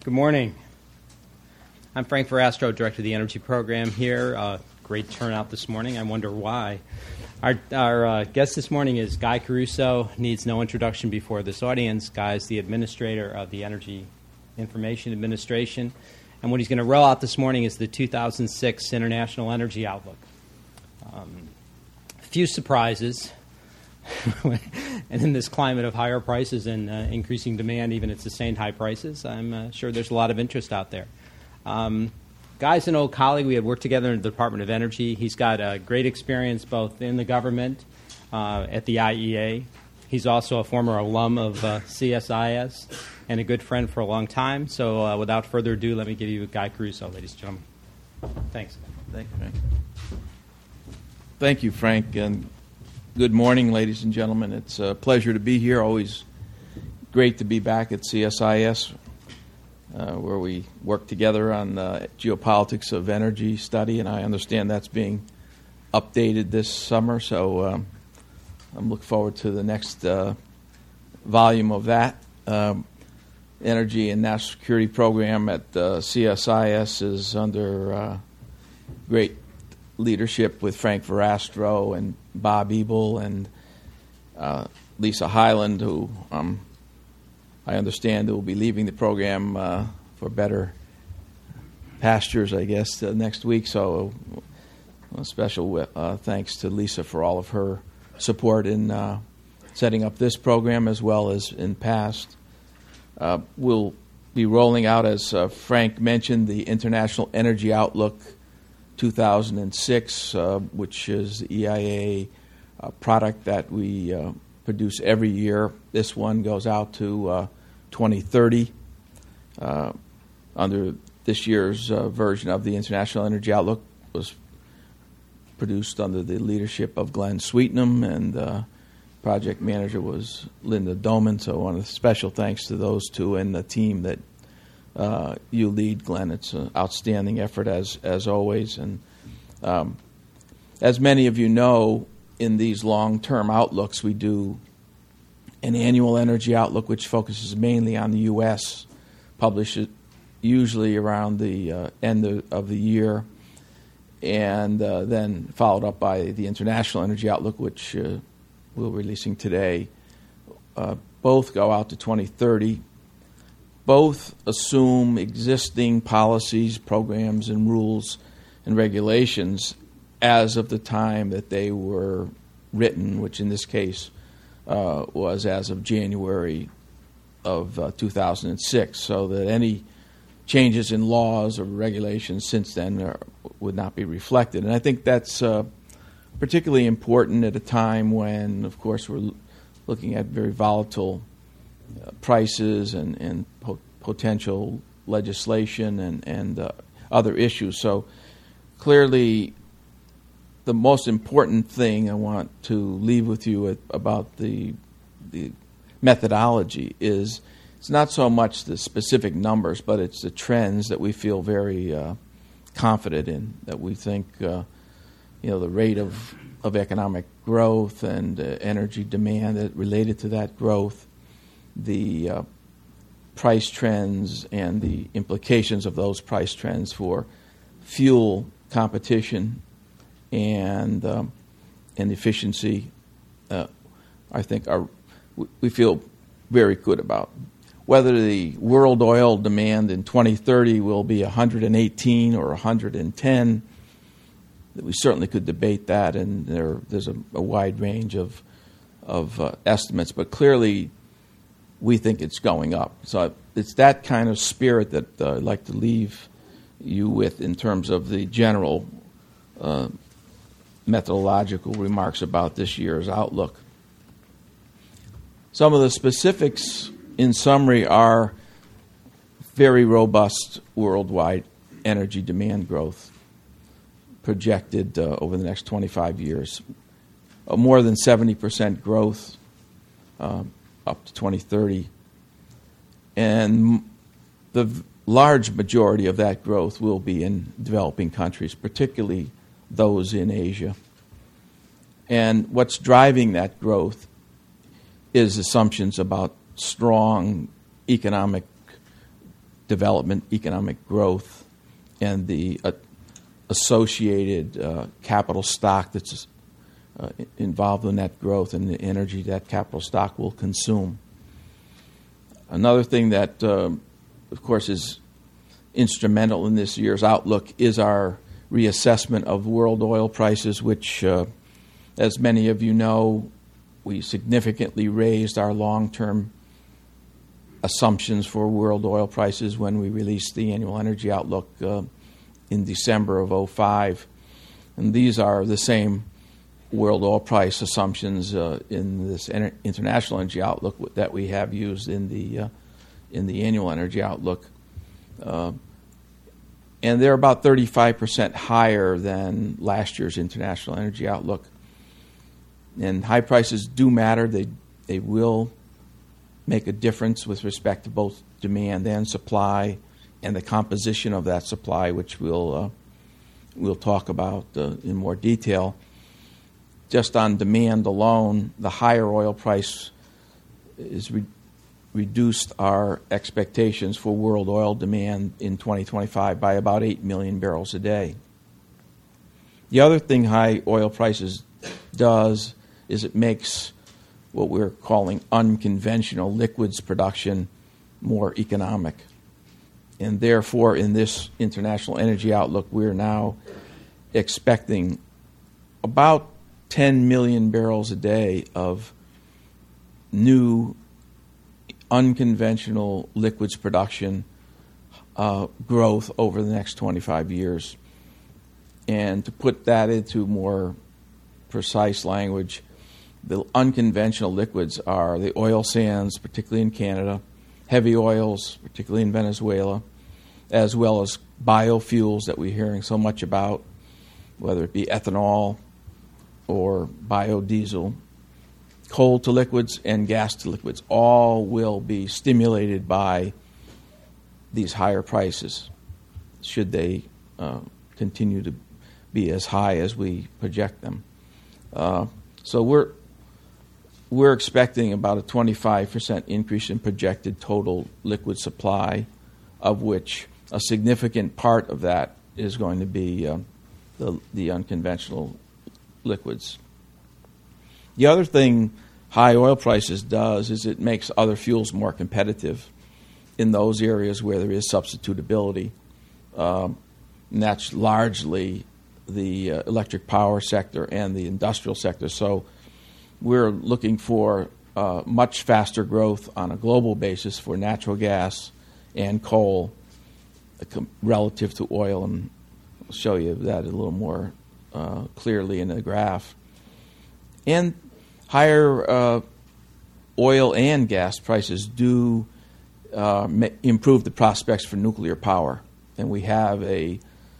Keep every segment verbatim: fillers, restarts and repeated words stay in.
Good morning. I'm Frank Verastro, Director of the Energy Program here. Uh, great turnout this morning. I wonder why. Our, our uh, guest this morning is Guy Caruso. Needs no introduction before this audience. Guy is the administrator of the Energy Information Administration. And what he's going to roll out this morning is the two thousand six International Energy Outlook. Um, a few surprises. And in this climate of higher prices and uh, increasing demand, even at sustained high prices, I'm uh, sure there's a lot of interest out there. Um, Guy's an old colleague. We had worked together in the Department of Energy. He's got a great experience both in the government, uh, at the I E A. He's also a former alum of uh, C S I S and a good friend for a long time. So uh, without further ado, let me give you Guy Caruso, ladies and gentlemen. Thanks. Thank you, Frank. Thank you, Frank. And good morning, ladies and gentlemen. It's a pleasure to be here. Always great to be back at C S I S, uh, where we work together on uh, geopolitics of energy study, and I understand that's being updated this summer, so um, I'm looking forward to the next uh, volume of that. Um, Energy and National Security Program at uh, C S I S is under uh, great leadership with Frank Verastro and Bob Ebel and uh, Lisa Hyland, who um, I understand will be leaving the program uh, for better pastures, I guess, uh, next week. So a special uh, thanks to Lisa for all of her support in uh, setting up this program as well as in past. Uh, we'll be rolling out, as uh, Frank mentioned, the International Energy Outlook two thousand six, uh, which is the E I A uh, product that we uh, produce every year. This one goes out to uh, twenty thirty. Uh, under this year's uh, version of the International Energy Outlook was produced under the leadership of Glenn Sweetnam, and uh, project manager was Linda Doman. So I want to special thanks to those two and the team that Uh, you lead, Glenn. It's an outstanding effort, as as always. And um, as many of you know, in these long-term outlooks, we do an annual energy outlook, which focuses mainly on the U S, published usually around the uh, end of, of the year, and uh, then followed up by the International Energy Outlook, which uh, we're releasing today. Uh, both go out to twenty thirty. Both assume existing policies, programs, and rules and regulations as of the time that they were written, which in this case uh, was as of January of uh, two thousand six, so that any changes in laws or regulations since then are, would not be reflected. And I think that's uh, particularly important at a time when, of course, we're l- looking at very volatile Uh, prices and, and po- potential legislation and, and uh, other issues. So clearly the most important thing I want to leave with you at, about the, the methodology is it's not so much the specific numbers, but it's the trends that we feel very uh, confident in, that we think uh, you know, the rate of, of economic growth and uh, energy demand that related to that growth, the uh, price trends and the implications of those price trends for fuel competition and um, and efficiency, uh, I think are we feel very good about. Whether the world oil demand in twenty thirty will be one hundred eighteen or one hundred ten, we certainly could debate that, and there there's a, a wide range of of uh, estimates, but clearly we think it's going up. So it's that kind of spirit that uh, I'd like to leave you with in terms of the general uh, methodological remarks about this year's outlook. Some of the specifics, in summary, are very robust worldwide energy demand growth projected uh, over the next twenty-five years. Uh, more than seventy percent growth uh, up to twenty thirty. And the v- large majority of that growth will be in developing countries, particularly those in Asia. And what's driving that growth is assumptions about strong economic development, economic growth, and the uh, associated uh, capital stock that's uh, involved in that growth and the energy that capital stock will consume. Another thing that, uh, of course, is instrumental in this year's outlook is our reassessment of world oil prices, which, uh, as many of you know, we significantly raised our long-term assumptions for world oil prices when we released the annual energy outlook uh, in December of oh five. And these are the same world oil price assumptions uh, in this inter- international energy outlook that we have used in the uh, in the annual energy outlook. Uh, and they're about thirty-five percent higher than last year's international energy outlook. And high prices do matter. They they will make a difference with respect to both demand and supply and the composition of that supply, which we'll, uh, we'll talk about uh, in more detail. Just on demand alone, the higher oil price has re- reduced our expectations for world oil demand in twenty twenty-five by about eight million barrels a day. The other thing high oil prices does is it makes what we're calling unconventional liquids production more economic. And therefore, in this international energy outlook, we're now expecting about ten million barrels a day of new unconventional liquids production uh, growth over the next twenty-five years. And to put that into more precise language, the unconventional liquids are the oil sands, particularly in Canada, heavy oils, particularly in Venezuela, as well as biofuels that we're hearing so much about, whether it be ethanol or biodiesel, coal to liquids and gas to liquids. All will be stimulated by these higher prices, should they uh, continue to be as high as we project them. Uh, so we're We're expecting about a twenty-five percent increase in projected total liquid supply, of which a significant part of that is going to be uh, the, the unconventional liquids. The other thing high oil prices does is it makes other fuels more competitive in those areas where there is substitutability. Um, and that's largely the uh, electric power sector and the industrial sector. So we're looking for uh, much faster growth on a global basis for natural gas and coal uh, relative to oil, and I'll show you that a little more uh, clearly in the graph. And higher uh, oil and gas prices do uh, ma- improve the prospects for nuclear power, and we have a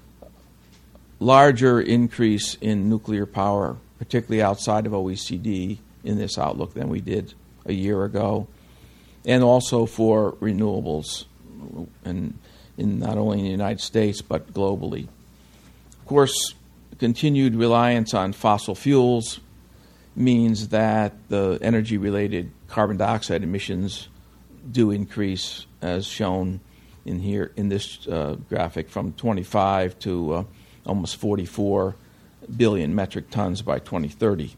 larger increase in nuclear power, particularly outside of O E C D, in this outlook than we did a year ago, and also for renewables, and in not only in the United States but globally. Of course, continued reliance on fossil fuels means that the energy-related carbon dioxide emissions do increase, as shown in here in this uh, graphic, from twenty-five to uh, almost forty-four billion metric tons by twenty thirty.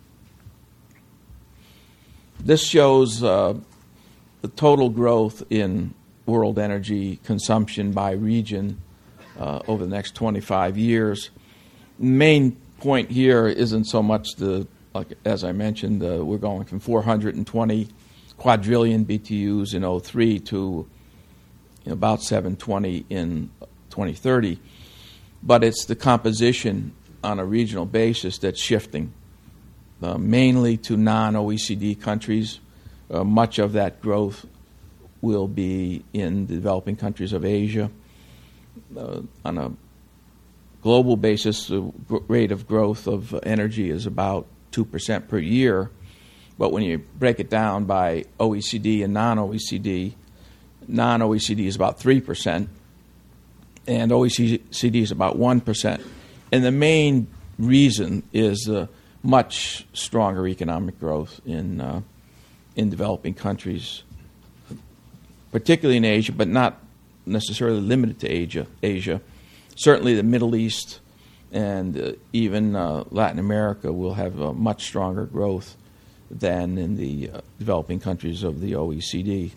This shows uh, the total growth in world energy consumption by region uh, over the next twenty-five years. The main point here isn't so much the, like as I mentioned, uh, we're going from four hundred twenty quadrillion B T Us in oh three to about seven hundred twenty in twenty thirty, but it's the composition on a regional basis that's shifting, uh, mainly to non-O E C D countries. Uh, much of that growth will be in the developing countries of Asia. Uh, on a global basis, the g- rate of growth of energy is about two percent per year, but when you break it down by O E C D and non-O E C D, non-O E C D is about three percent, and O E C D is about one percent. And the main reason is uh, much stronger economic growth in uh, in developing countries, particularly in Asia, but not necessarily limited to Asia. Asia. Certainly the Middle East and uh, even uh, Latin America will have a much stronger growth than in the uh, developing countries of the O E C D.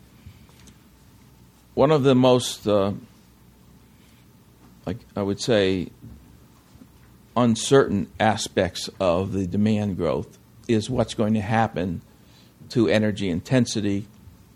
One of the most, uh, like I would say, uncertain aspects of the demand growth is what's going to happen to energy intensity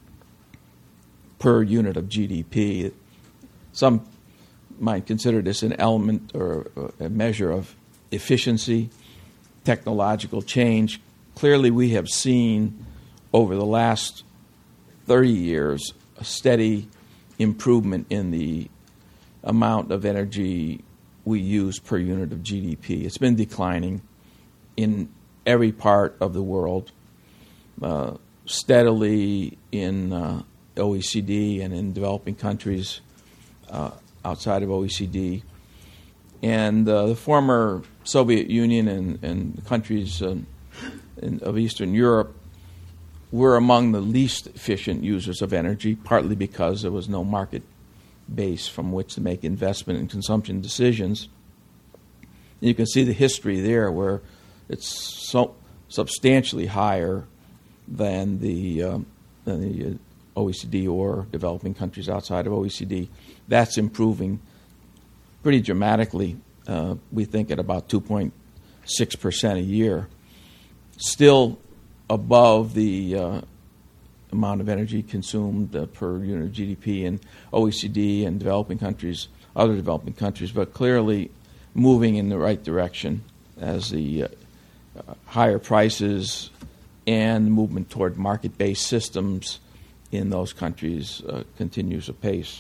per unit of G D P. Some might consider this an element or a measure of efficiency, technological change. Clearly, we have seen over the last thirty years a steady improvement in the amount of energy we use per unit of G D P. It's been declining in every part of the world, uh, steadily in uh, O E C D and in developing countries uh, outside of O E C D. And uh, the former Soviet Union and, and countries uh, in, of Eastern Europe were among the least efficient users of energy, partly because there was no market base from which to make investment and consumption decisions. You can see the history there where it's so substantially higher than the, um, than the O E C D or developing countries outside of O E C D. That's improving pretty dramatically, uh, we think at about two point six percent a year. Still above the uh, amount of energy consumed uh, per unit of G D P in O E C D and developing countries, other developing countries, but clearly moving in the right direction as the uh, uh, higher prices and movement toward market-based systems in those countries uh, continues apace.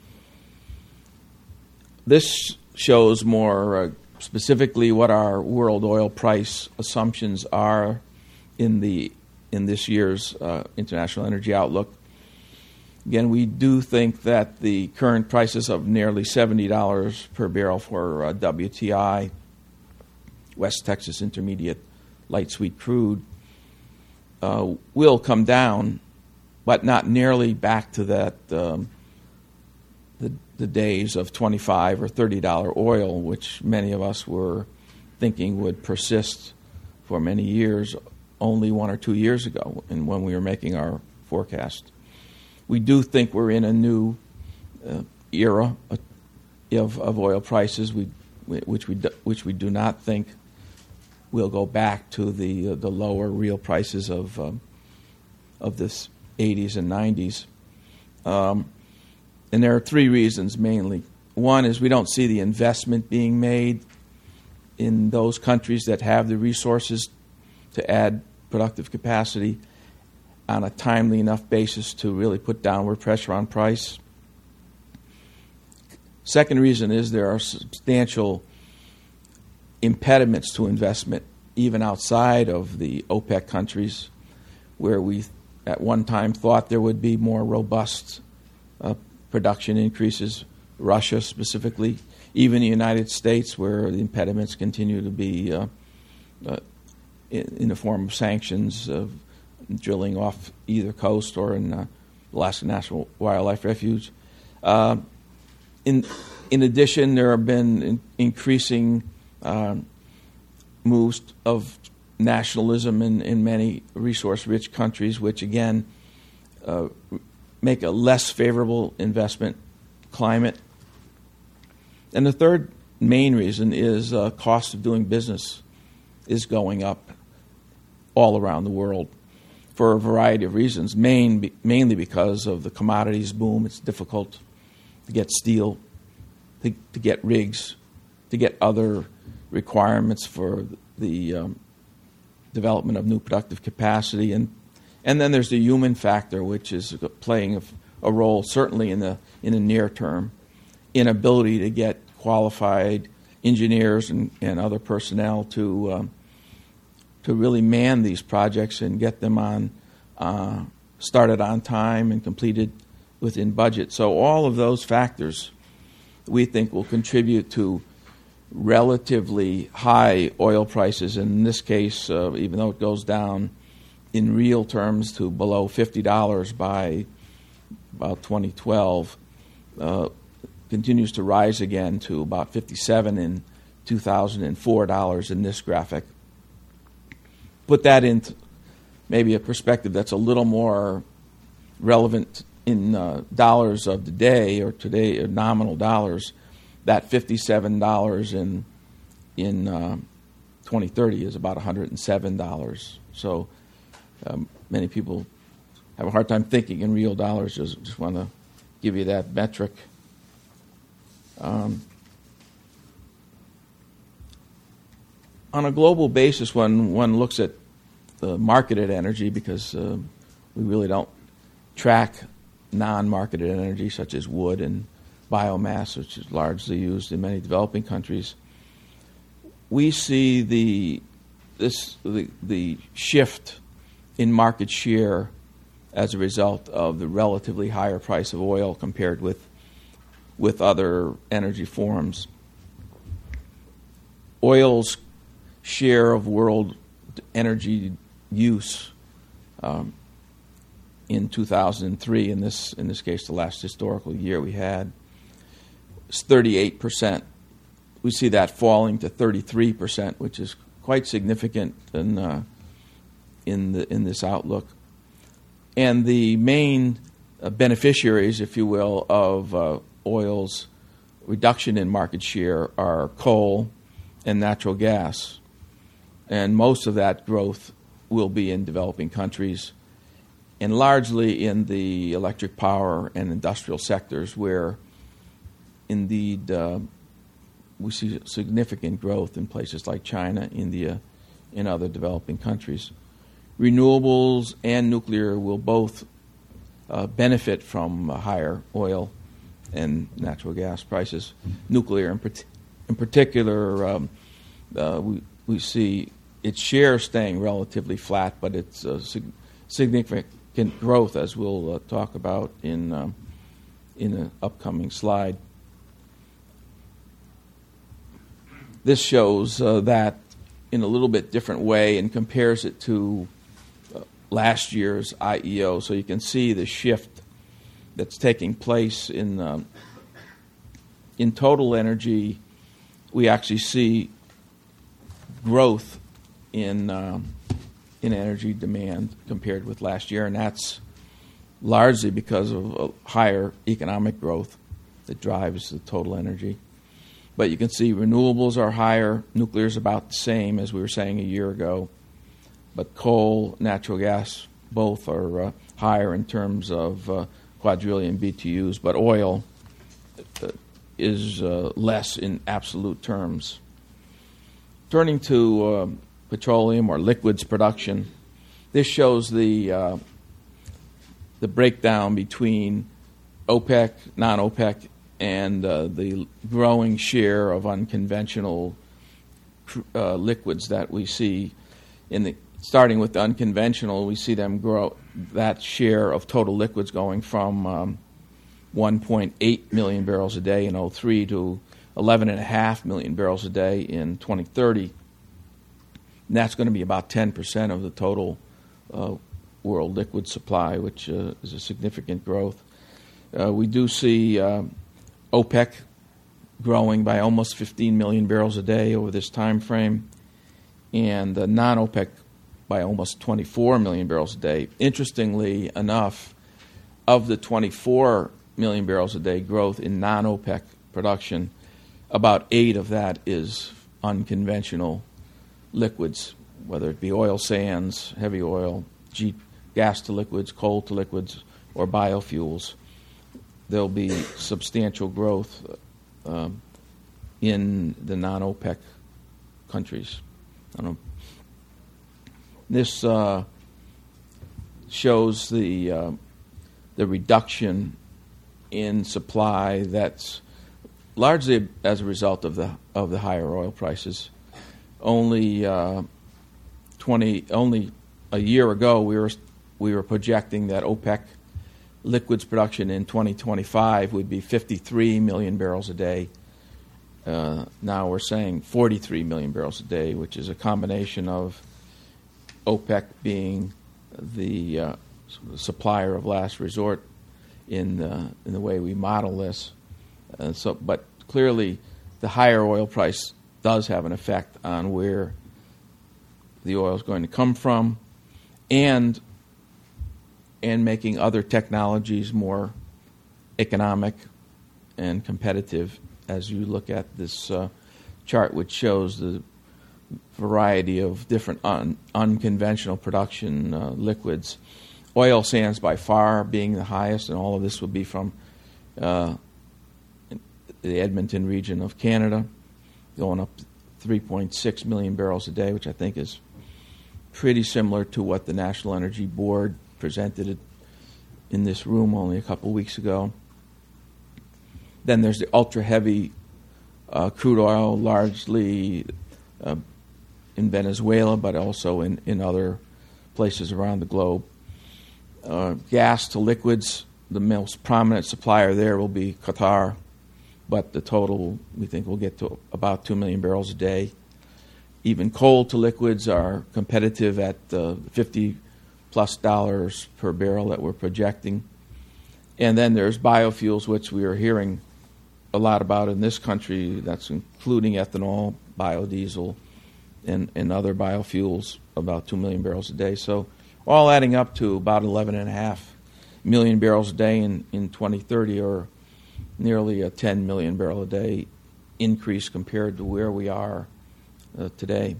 This shows more uh, specifically what our world oil price assumptions are in the in this year's uh, International Energy Outlook. Again, we do think that the current prices of nearly seventy dollars per barrel for uh, W T I, West Texas Intermediate light sweet crude, uh, will come down, but not nearly back to that um, the, the days of twenty-five dollars or thirty dollars oil, which many of us were thinking would persist for many years, only one or two years ago, and when we were making our forecast. We do think we're in a new uh, era of, of oil prices, we, which we do, which we do not think will go back to the uh, the lower real prices of um, of the eighties and nineties. Um, and there are three reasons mainly. One is we don't see the investment being made in those countries that have the resources to add productive capacity on a timely enough basis to really put downward pressure on price. Second reason is there are substantial impediments to investment, even outside of the OPEC countries, where we at one time thought there would be more robust uh, production increases, Russia specifically, even the United States, where the impediments continue to be uh, uh, in, in the form of sanctions, of drilling off either coast or in uh, Alaska National Wildlife Refuge. Uh, in in addition, there have been in, increasing uh, moves of nationalism in, in many resource-rich countries, which again uh, make a less favorable investment climate. And the third main reason is uh, cost of doing business is going up all around the world, for a variety of reasons, main, mainly because of the commodities boom. It's difficult to get steel, to, to get rigs, to get other requirements for the um, development of new productive capacity. And, and then there's the human factor, which is playing a, a role, certainly in the, in the near term, inability to get qualified engineers and, and other personnel to um, to really man these projects and get them on, uh, started on time and completed within budget. So all of those factors we think will contribute to relatively high oil prices. And in this case, uh, even though it goes down in real terms to below fifty dollars by about twenty twelve, uh, continues to rise again to about fifty-seven in two thousand four dollars in this graphic. Put that into maybe a perspective that's a little more relevant in uh, dollars of the day or today, or nominal dollars. That fifty-seven dollars in in uh, twenty thirty is about one hundred seven dollars. So um, many people have a hard time thinking in real dollars. Just, just want to give you that metric. Um, on a global basis, when one looks at the marketed energy, because uh, we really don't track non-marketed energy such as wood and biomass, which is largely used in many developing countries, we see the this the, the shift in market share as a result of the relatively higher price of oil compared with with other energy forms. Oil's share of world energy use um, in two thousand three, in this in this case the last historical year we had, is thirty-eight percent. We see that falling to thirty-three percent, which is quite significant in uh, in the in this outlook. And the main uh, beneficiaries, if you will, of uh, oil's reduction in market share are coal and natural gas. And most of that growth will be in developing countries, and largely in the electric power and industrial sectors, where indeed uh, we see significant growth in places like China, India, and other developing countries. Renewables and nuclear will both uh, benefit from uh, higher oil and natural gas prices. Nuclear, in, part- in particular, um, uh, we, we see its share staying relatively flat, but it's uh, sig- significant growth, as we'll uh, talk about in um, in an upcoming slide. This shows uh, that in a little bit different way and compares it to uh, last year's I E O. So you can see the shift that's taking place in um, in total energy. We actually see growth in um, in energy demand compared with last year, and that's largely because of uh, higher economic growth that drives the total energy. But you can see renewables are higher, nuclear is about the same as we were saying a year ago, but coal, natural gas, both are uh, higher in terms of uh, quadrillion B T Us, but oil uh, is uh, less in absolute terms. Turning to uh, petroleum or liquids production, this shows the uh, the breakdown between OPEC, non-OPEC, and uh, the growing share of unconventional uh, liquids that we see. In the starting with the unconventional, we see them grow, that share of total liquids going from um, one point eight million barrels a day in oh three to eleven point five million barrels a day in twenty thirty. And that's going to be about ten percent of the total uh, world liquid supply, which uh, is a significant growth. Uh, we do see uh, OPEC growing by almost fifteen million barrels a day over this time frame, and uh, non-OPEC by almost twenty-four million barrels a day. Interestingly enough, of the twenty-four million barrels a day growth in non-OPEC production, about eight of that is unconventional liquids, whether it be oil sands, heavy oil, G- gas to liquids, coal to liquids, or biofuels. There'll be substantial growth uh, in the non-OPEC countries. I don't know. This uh, shows the uh, the reduction in supply that's largely as a result of the of the higher oil prices. Only uh, twenty only a year ago we were we were projecting that OPEC liquids production in twenty twenty-five would be fifty-three million barrels a day. Uh, now we're saying forty-three million barrels a day, which is a combination of OPEC being the uh, supplier of last resort in the, in the way we model this. Uh, so, but clearly, the higher oil price does have an effect on where the oil is going to come from, and and making other technologies more economic and competitive. As you look at this uh, chart, which shows the variety of different un- unconventional production uh, liquids, oil sands by far being the highest, and all of this would be from uh, the Edmonton region of Canada, going up to three point six million barrels a day, which I think is pretty similar to what the National Energy Board presented in this room only a couple weeks ago. Then there's the ultra-heavy uh, crude oil, largely uh, in Venezuela, but also in, in other places around the globe. Uh, gas to liquids, the most prominent supplier there will be Qatar, but the total, we think, will get to about two million barrels a day. Even coal to liquids are competitive at uh, fifty plus dollars per barrel that we're projecting. And then there's biofuels, which we are hearing a lot about in this country. That's including ethanol, biodiesel, and, and other biofuels, about two million barrels a day. So all adding up to about eleven point five million barrels a day in, in twenty thirty, or nearly a ten million barrel a day increase compared to where we are uh, today.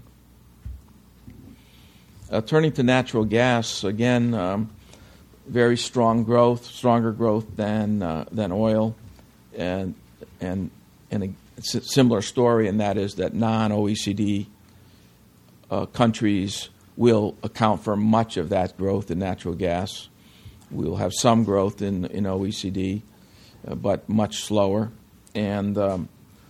Uh, turning to natural gas, again, um, very strong growth, stronger growth than uh, than oil, and and and a similar story, and that is that non-O E C D uh, countries will account for much of that growth in natural gas. We'll have some growth in in O E C D, uh, but much slower, and um,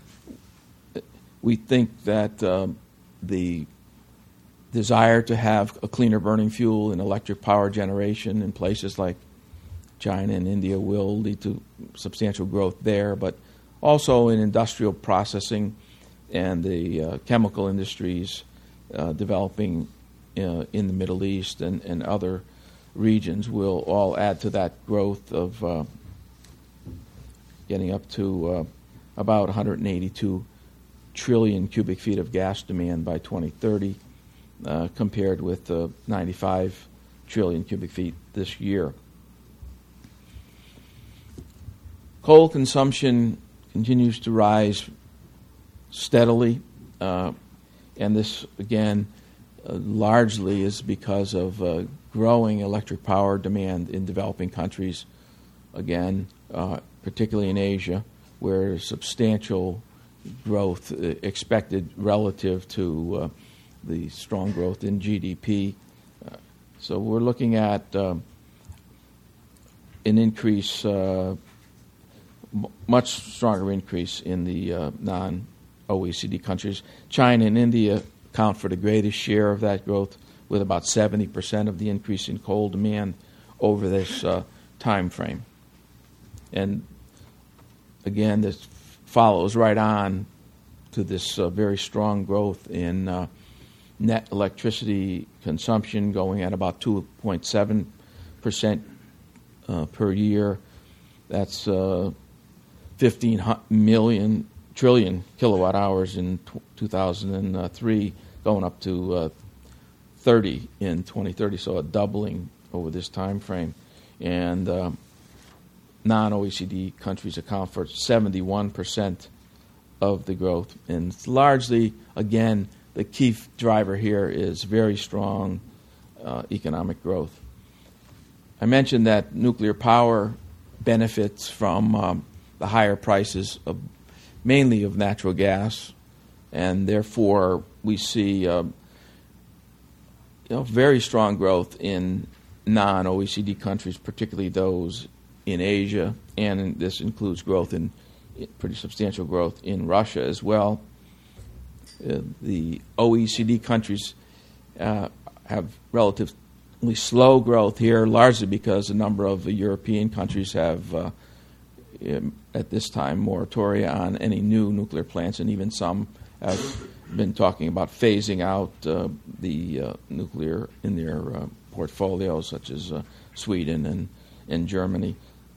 we think that uh, the desire to have a cleaner burning fuel in electric power generation in places like China and India will lead to substantial growth there, but also in industrial processing and the uh, chemical industries uh, developing uh, in the Middle East and, and other regions will all add to that growth of uh, getting up to uh, about one hundred eighty-two trillion cubic feet of gas demand by twenty thirty. Uh, compared with uh, ninety-five trillion cubic feet this year. Coal consumption continues to rise steadily, uh, and this, again, uh, largely is because of uh, growing electric power demand in developing countries, again, uh, particularly in Asia, where substantial growth uh, expected relative to uh, the strong growth in G D P. Uh, so we're looking at uh, an increase, uh, m- much stronger increase in the uh, non-O E C D countries. China and India account for the greatest share of that growth, with about seventy percent of the increase in coal demand over this uh, time frame. And again, this follows right on to this uh, very strong growth in uh, net electricity consumption, going at about two point seven percent uh, per year. That's uh, fifteen million trillion kilowatt hours in t- two thousand three, going up to uh, thirty in twenty thirty, so a doubling over this time frame. And uh, non-O E C D countries account for seventy-one percent of the growth. And it's largely, again, the key driver here is very strong uh, economic growth. I mentioned that nuclear power benefits from um, the higher prices of mainly of natural gas, and therefore we see uh, you know, very strong growth in non-O E C D countries, particularly those in Asia, and this includes growth in pretty substantial growth in Russia as well. Uh, the O E C D countries uh, have relatively slow growth here, largely because a number of the European countries have, uh, at this time, moratoria on any new nuclear plants, and even some have been talking about phasing out uh, the uh, nuclear in their uh, portfolios, such as uh, Sweden and, and Germany.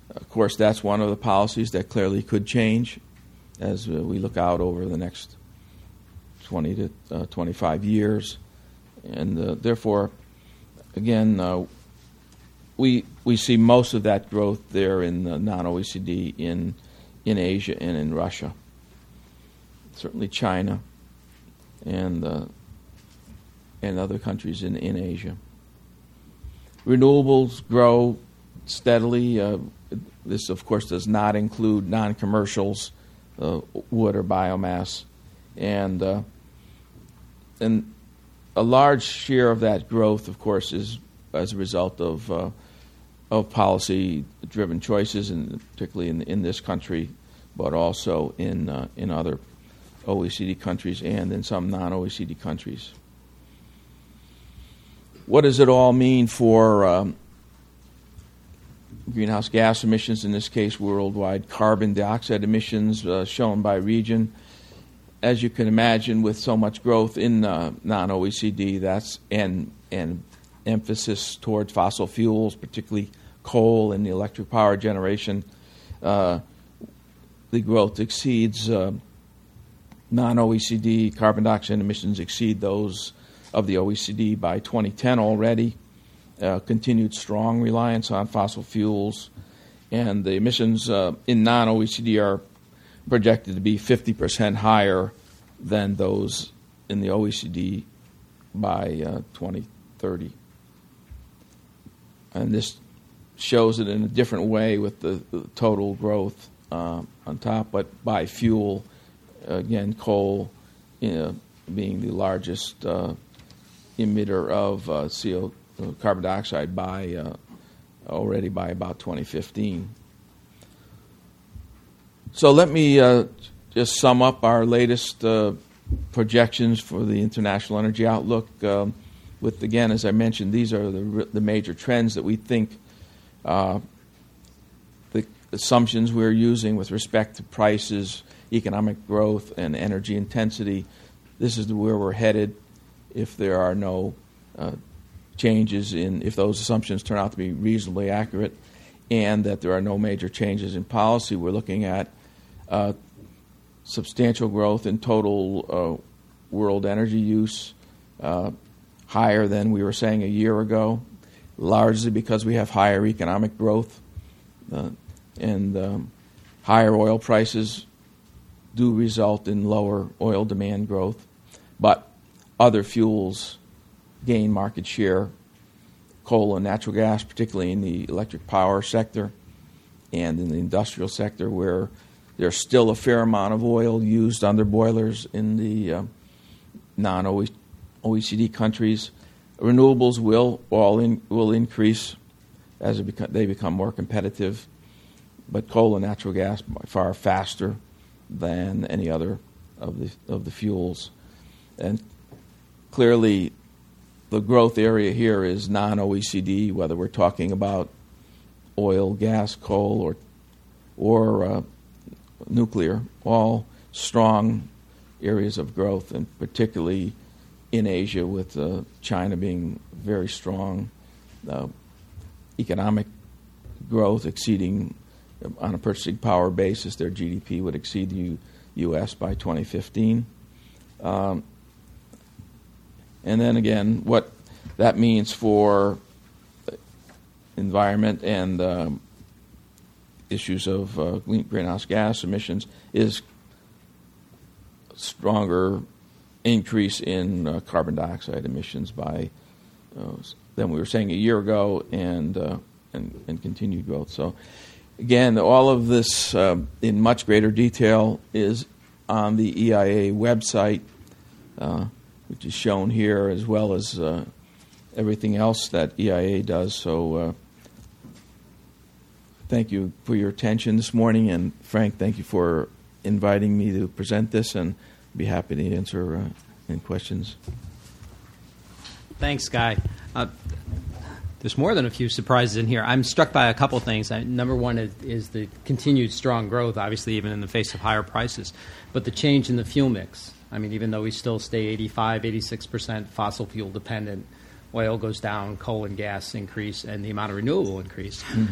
Of course, that's one of the policies that clearly could change as uh, we look out over the next twenty to uh, twenty-five years. And uh, therefore, again, uh, we we see most of that growth there in the non-O E C D, in in Asia and in Russia. Certainly China and uh, and other countries in, in Asia. Renewables grow steadily. Uh, this, of course, does not include non-commercials, uh, wood or biomass, and uh, and a large share of that growth, of course, is as a result of uh, of policy-driven choices, and particularly in in this country, but also in uh, in other O E C D countries and in some non-O E C D countries. What does it all mean for um, greenhouse gas emissions, in this case worldwide carbon dioxide emissions uh, shown by region? As you can imagine, with so much growth in uh, non-O E C D, that's and and emphasis toward fossil fuels, particularly coal and the electric power generation, uh, the growth exceeds uh, non-O E C D carbon dioxide emissions exceed those of the O E C D by twenty ten already. Uh, continued strong reliance on fossil fuels, and the emissions uh, in non-O E C D are projected to be fifty percent higher than those in the O E C D by uh, twenty thirty. And this shows it in a different way with the, the total growth uh, on top, but by fuel, again, coal you know, being the largest uh, emitter of uh, C O, uh, carbon dioxide by uh, already by about twenty fifteen. So let me uh, just sum up our latest uh, projections for the International Energy Outlook. Um, with, again, as I mentioned, these are the, the major trends that we think uh, the assumptions we're using with respect to prices, economic growth, and energy intensity. This is where we're headed if there are no uh, changes in, if those assumptions turn out to be reasonably accurate, and that there are no major changes in policy. We're looking at uh, substantial growth in total uh, world energy use, uh, higher than we were saying a year ago, largely because we have higher economic growth, uh, and um, higher oil prices do result in lower oil demand growth, but other fuels gain market share, coal and natural gas, particularly in the electric power sector and in the industrial sector, where there's still a fair amount of oil used under boilers in the uh, non-O E C D countries. Renewables will all in, will increase as it beco- they become more competitive, but coal and natural gas by far faster than any other of the of the fuels. And clearly, the growth area here is non-O E C D, whether we're talking about oil, gas, coal, or or uh, nuclear, all strong areas of growth, and particularly in Asia, with uh, China being very strong, uh, economic growth exceeding, on a purchasing power basis, their G D P would exceed the U- U.S. by twenty fifteen. Um, and then again, what that means for environment and um, issues of uh, greenhouse gas emissions is stronger increase in uh, carbon dioxide emissions by uh, than we were saying a year ago, and uh, and, and continued growth. So again, all of this uh, in much greater detail is on the E I A website, uh, which is shown here, as well as uh, everything else that E I A does. So uh, thank you for your attention this morning, and Frank, thank you for inviting me to present this, and be happy to answer uh, any questions. Thanks, Guy. Uh, there's more than a few surprises in here. I'm struck by a couple things. I, number one is, is the continued strong growth, obviously, even in the face of higher prices, but the change in the fuel mix. I mean, even though we still stay eighty-five, eighty-six percent fossil fuel dependent, oil goes down, coal and gas increase, and the amount of renewable increase. Mm-hmm.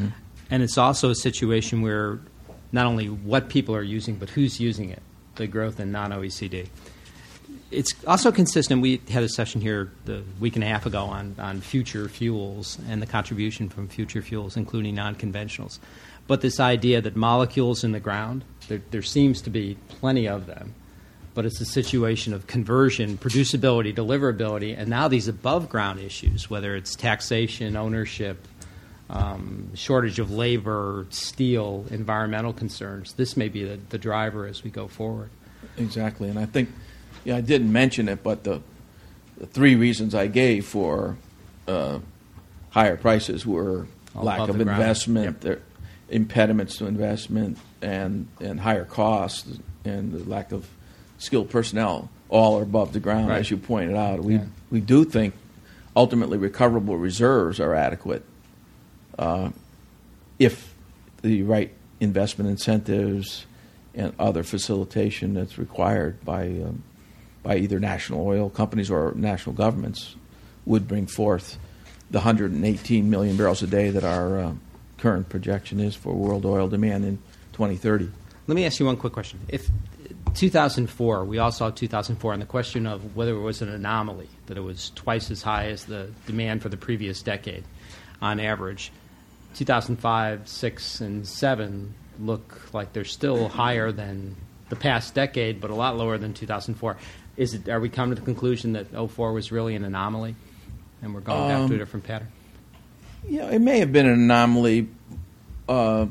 And it's also a situation where not only what people are using, but who's using it, the growth in non-O E C D. It's also consistent. We had a session here the week and a half ago on, on future fuels and the contribution from future fuels, including non-conventionals. But this idea that molecules in the ground, there, there seems to be plenty of them, but it's a situation of conversion, producibility, deliverability, and now these above-ground issues, whether it's taxation, ownership, um, shortage of labor, steel, environmental concerns. This may be the, the driver as we go forward. Exactly, and I think, yeah, I didn't mention it, but the, the three reasons I gave for uh, higher prices were All lack above of the ground. investment, Yep. there, impediments to investment, and, and higher costs, and the lack of skilled personnel, all are above the ground, Right. as you pointed out. We Yeah. we do think ultimately recoverable reserves are adequate uh, if the right investment incentives and other facilitation that's required by um, by either national oil companies or national governments would bring forth the one hundred eighteen million barrels a day that our uh, current projection is for world oil demand in twenty thirty. Let me ask you one quick question. If two thousand four, we all saw two thousand four, and the question of whether it was an anomaly, that it was twice as high as the demand for the previous decade on average. two thousand five, six, and seven look like they're still higher than the past decade, but a lot lower than two thousand four. Is it? Are we coming to the conclusion that oh four was really an anomaly, and we're going back to a Um, different pattern? Yeah, it may have been an anomaly, uh,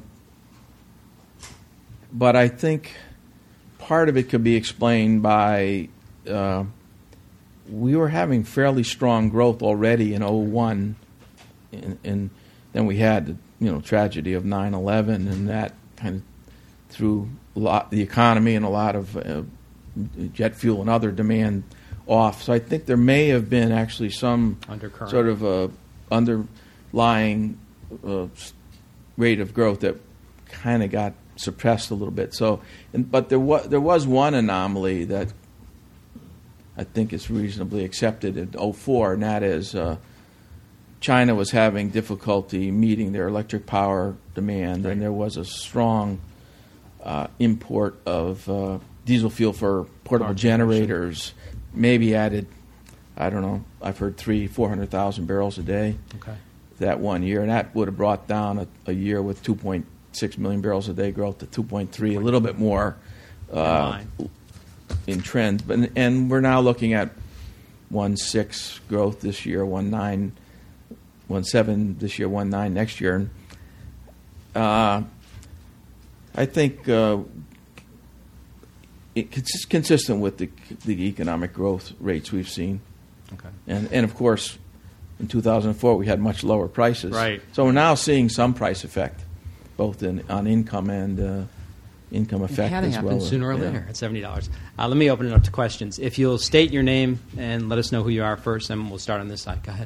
but I think part of it could be explained by uh, we were having fairly strong growth already in oh one, and, and then we had the you know tragedy of nine eleven, and that kind of threw a lot, the economy and a lot of uh, jet fuel and other demand off. So I think there may have been actually some Undercurrent. sort of a underlying uh, rate of growth that kind of got suppressed a little bit. So, and, but there was there was one anomaly that I think is reasonably accepted in oh four, and that is uh, China was having difficulty meeting their electric power demand, Right. and there was a strong uh, import of uh, diesel fuel for portable Power generators. Maybe added, I don't know. I've heard three, four hundred thousand barrels a day Okay. that one year, and that would have brought down a, a year with two point six million barrels a day growth to two point three, a little bit more uh, line. in trend. But and we're now looking at one six growth this year, one nine, one seven this year, one nine next year. And, uh, I think uh, it, it's consistent with the the economic growth rates we've seen. Okay. And, and of course, in two thousand four, we had much lower prices. Right. So we're now seeing some price effect, both in on income and uh, income It effect had to as happen well. sooner or Yeah. later at seventy dollars. Uh, let me open it up to questions. If you'll state your name and let us know who you are first, and we'll start on this side. Go ahead.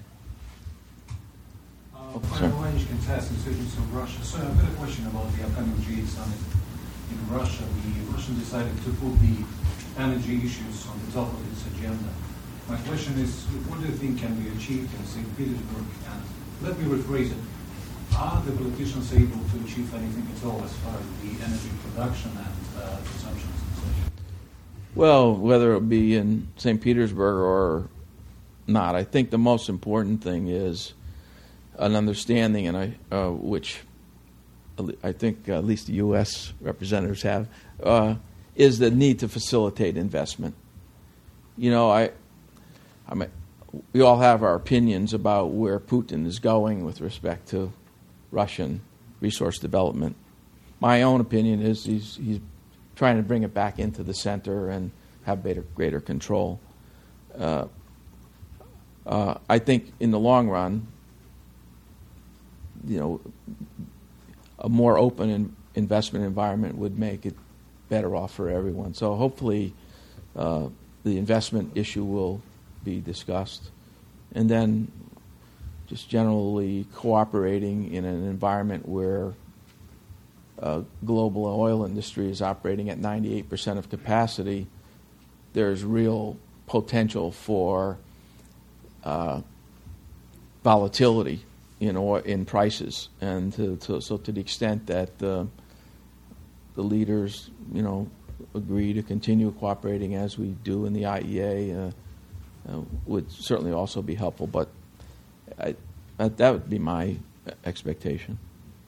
Uh, Sure. Final Orange contest insurgents of Russia. So I've got a question about the upcoming G eight summit in Russia. The Russians decided to put the energy issues on the top of its agenda. My question is, what do you think can be achieved in Saint Petersburg? And let me rephrase it. Are the politicians able to achieve anything at all as far as the energy production and uh, consumption is concerned? Well, whether it be in Saint Petersburg or not, I think the most important thing is an understanding, and I, uh, which I think at least the U S representatives have, uh, is the need to facilitate investment. You know, I, I mean, we all have our opinions about where Putin is going with respect to Russian resource development. My own opinion is he's he's trying to bring it back into the center and have greater, greater control. Uh, uh, I think in the long run, you know, a more open in investment environment would make it better off for everyone. So hopefully uh, the investment issue will be discussed. And then just generally cooperating in an environment where uh, global oil industry is operating at ninety-eight percent of capacity, there's real potential for uh, volatility in oil, in prices, and to, to, so to the extent that uh, the leaders, you know, agree to continue cooperating as we do in the I E A, uh, uh, would certainly also be helpful. But I, that, that would be my expectation.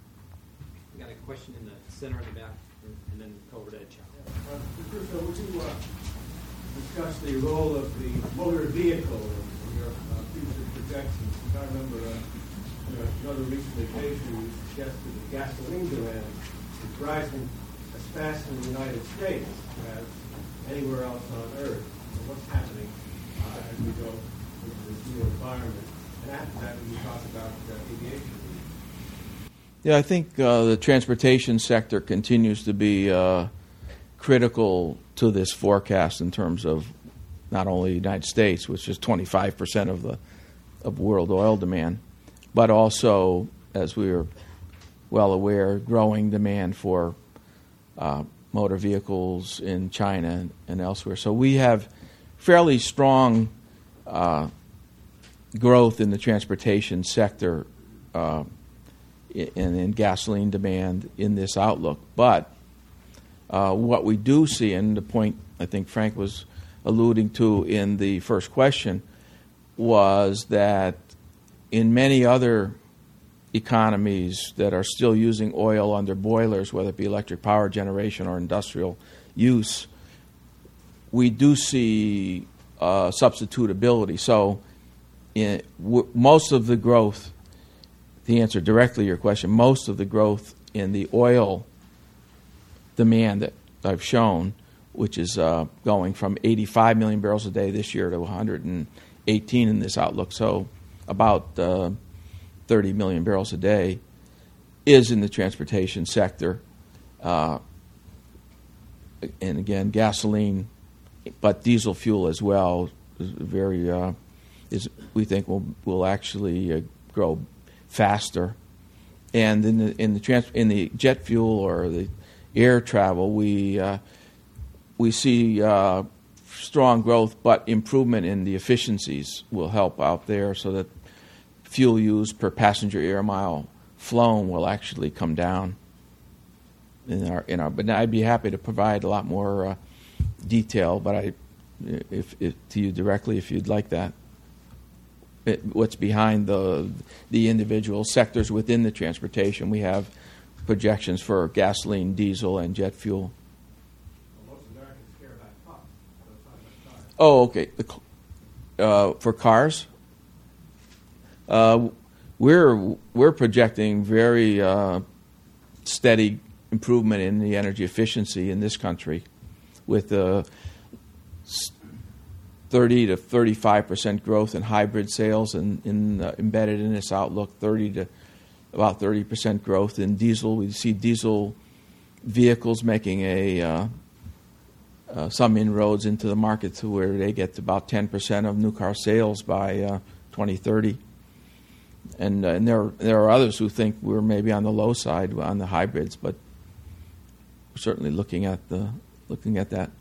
We got a question in the center of the back, and then over to Ed Chow. Uh, Mister Would you uh, discuss the role of the motor vehicle in your uh, future projections? I remember uh, you know, another recent occasion you suggested that gasoline demand is rising as fast in the United States as anywhere else on Earth. So what's happening uh, as we go into this new environment? And after that, when you talk about uh, aviation. Yeah, I think uh, the transportation sector continues to be uh, critical to this forecast in terms of not only the United States, which is twenty-five percent of the of world oil demand, but also, as we are well aware, growing demand for uh, motor vehicles in China and, and elsewhere. So we have fairly strong uh, growth in the transportation sector uh, in, in gasoline demand in this outlook. But uh, what we do see, and the point I think Frank was alluding to in the first question, was that in many other economies that are still using oil under boilers, whether it be electric power generation or industrial use, we do see uh, substitutability. So in, w- most of the growth, to answer directly your question, most of the growth in the oil demand that I've shown, which is uh, going from eighty-five million barrels a day this year to one hundred eighteen in this outlook, so about uh, thirty million barrels a day, is in the transportation sector. Uh, and again, gasoline, but diesel fuel as well is very, uh, is we think will will actually uh, grow faster. And in the in the trans- in the jet fuel or the air travel, we uh, we see uh, strong growth, but improvement in the efficiencies will help out there, so that fuel use per passenger air mile flown will actually come down. In our in our, but I'd be happy to provide a lot more uh, detail, but I, if, if to you directly, if you'd like that. It, what's behind the the individual sectors within the transportation? We have projections for gasoline, diesel, and jet fuel. Well, most Americans care about cost. So it's not about cars. Oh, okay. The, uh, for cars, uh, we're we're projecting very uh, steady improvement in the energy efficiency in this country, with uh, thirty to thirty-five percent growth in hybrid sales, and in, uh, embedded in this outlook, thirty to about thirty percent growth in diesel. We see diesel vehicles making a uh, uh, some inroads into the market to where they get to about ten percent of new car sales by uh, twenty thirty. And, uh, and there there are others who think we're maybe on the low side on the hybrids, but we're certainly looking at the looking at that.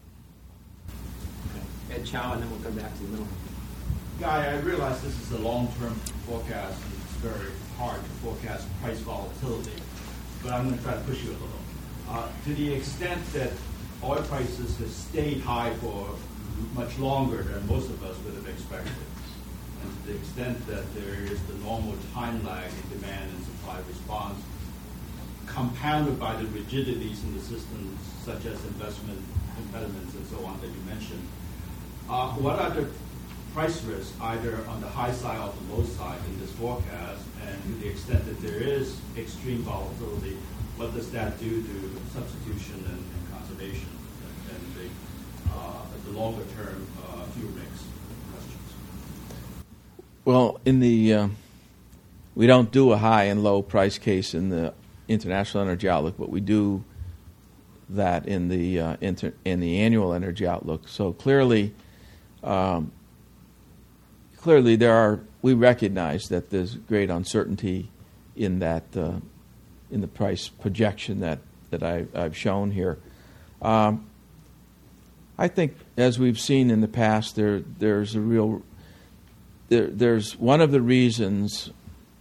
Ed Chow, and then we'll come back to the middle. Guy, I realize this is a long-term forecast. It's very hard to forecast price volatility, but I'm going to try to push you a little. Uh, to the extent that oil prices have stayed high for much longer than most of us would have expected, and to the extent that there is the normal time lag in demand and supply response, compounded by the rigidities in the systems, such as investment impediments and so on that you mentioned, uh, what are the price risks, either on the high side or the low side in this forecast, and to the extent that there is extreme volatility, what does that do to substitution and, and conservation and, and the, uh, the longer term uh, fuel mix questions? Well, in the uh, we don't do a high and low price case in the International Energy Outlook, but we do that in the uh, inter- in the Annual Energy Outlook. So clearly. Um, Clearly, there are. We recognize that there's great uncertainty in that, uh, in the price projection that that I, I've shown here. Um, I think, as we've seen in the past, there there's a real. There, there's one of the reasons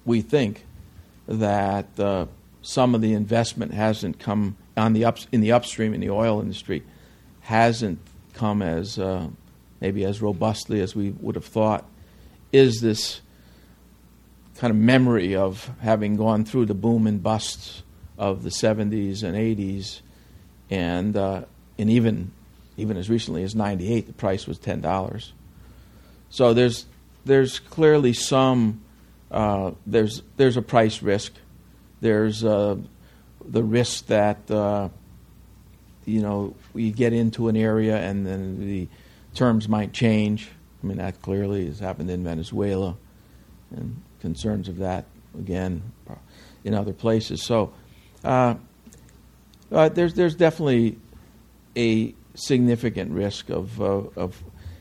we think that uh, some of the investment hasn't come on the ups, in the upstream in the oil industry hasn't come as uh, maybe as robustly as we would have thought. Is this kind of memory of having gone through the boom and busts of the seventies and eighties, and uh, and even even as recently as ninety-eight, the price was ten dollars. So there's there's clearly some uh, there's there's a price risk. There's uh, the risk that uh, you know we get into an area and then the terms might change. I mean, that clearly has happened in Venezuela, and concerns of that again in other places. So uh, uh, there's there's definitely a significant risk of uh, of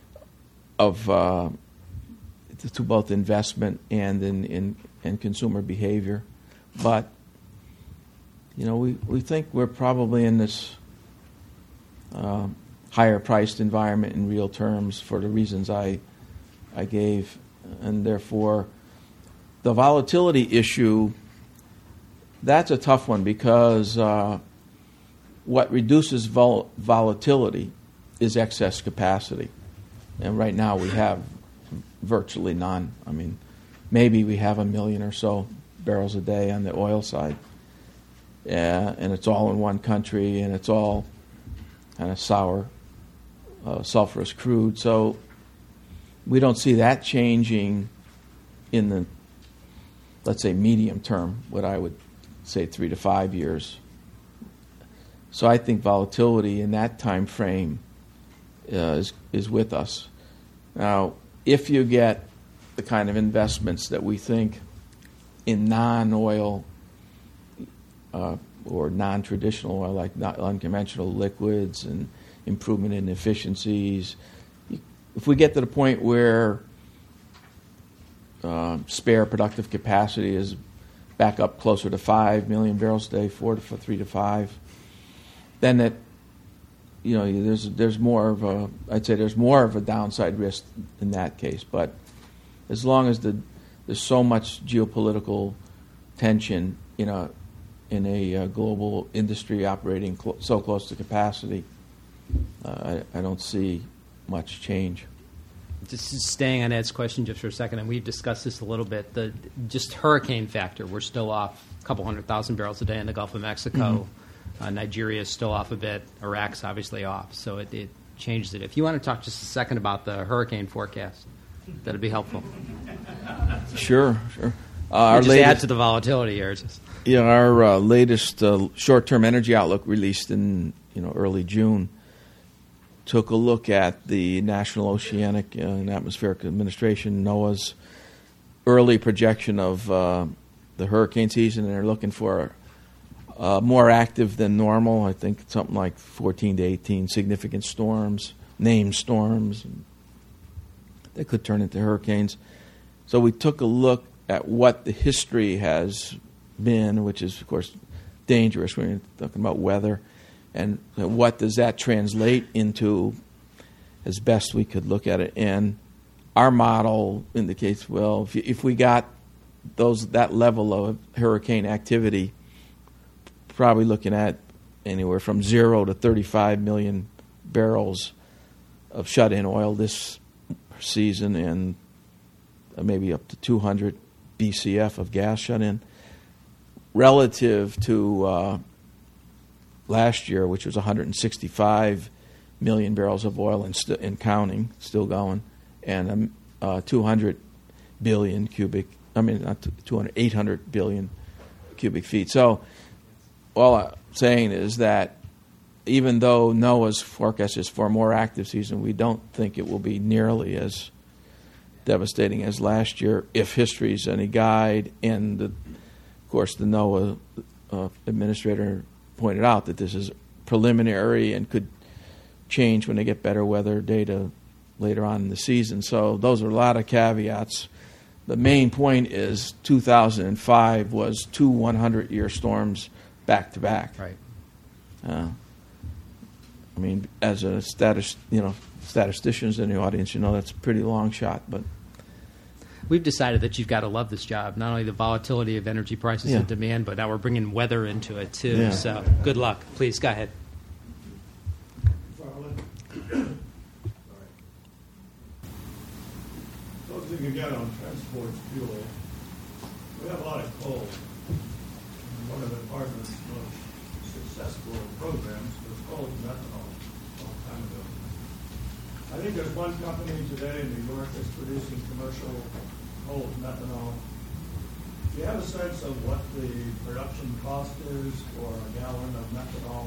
of uh, to both investment and in, in and consumer behavior, but you know we, we think we're probably in this uh, higher priced environment in real terms for the reasons I I gave, and therefore the volatility issue, that's a tough one because uh, what reduces vol- volatility is excess capacity. And right now we have virtually none. I mean, maybe we have a million or so barrels a day on the oil side. Yeah, and it's all in one country, and it's all kind of sour, uh, sulfurous crude. So we don't see that changing in the, let's say, medium term, what I would say three to five years. So I think volatility in that time frame uh, is, is with us. Now, if you get the kind of investments that we think in non-oil uh, or non-traditional oil, like not unconventional liquids and improvement in efficiencies, if we get to the point where uh, spare productive capacity is back up closer to five million barrels a day, four to three to five, then that you know there's there's more of a I'd say there's more of a downside risk in that case. But as long as the there's so much geopolitical tension in a in a uh, global industry operating cl- so close to capacity, uh, I, I don't see much change. Just staying on Ed's question just for a second, and we've discussed this a little bit, the just hurricane factor, we're still off a couple hundred thousand barrels a day in the Gulf of Mexico. Mm-hmm. Uh, Nigeria is still off a bit. Iraq's obviously off, so it, it changes it. If you want to talk just a second about the hurricane forecast, that would be helpful. Sure, sure. Uh, our just latest, add to the volatility here. Just. Yeah, our uh, latest uh, short-term energy outlook released in you know early June took a look at the National Oceanic and Atmospheric Administration, NOAA's early projection of uh, the hurricane season, and they're looking for uh, more active than normal. I think something like fourteen to eighteen significant storms, named storms, that could turn into hurricanes. So we took a look at what the history has been, which is, of course, dangerous when you're talking about weather. And what does that translate into as best we could look at it? And our model indicates, well, if, if we got those that level of hurricane activity, probably looking at anywhere from zero to thirty-five million barrels of shut-in oil this season, and maybe up to two hundred B C F of gas shut-in, relative to uh, last year, which was one hundred sixty-five million barrels of oil and, st- and counting, still going, and um, uh, two hundred billion cubic, I mean, not two hundred, eight hundred billion cubic feet. So all I'm saying is that even though NOAA's forecast is for a more active season, we don't think it will be nearly as devastating as last year, if history is any guide. And, the, of course, the NOAA uh, administrator pointed out that this is preliminary and could change when they get better weather data later on in the season. So those are a lot of caveats. The main point is two thousand five was two hundred-year storms back-to-back. Right. Uh, I mean, as a status, you know, statisticians in the audience, you know that's a pretty long shot, but we've decided that you've got to love this job. Not only the volatility of energy prices Yeah. and demand, but now we're bringing weather into it too. Yeah. So good luck. Please go ahead. Focusing again on transport fuel, we have a lot of coal. And one of the department's most successful programs was coal to methanol a long time ago. I think there's one company today in New York that's producing commercial coal to methanol. Do you have a sense of what the production cost is for a gallon of methanol?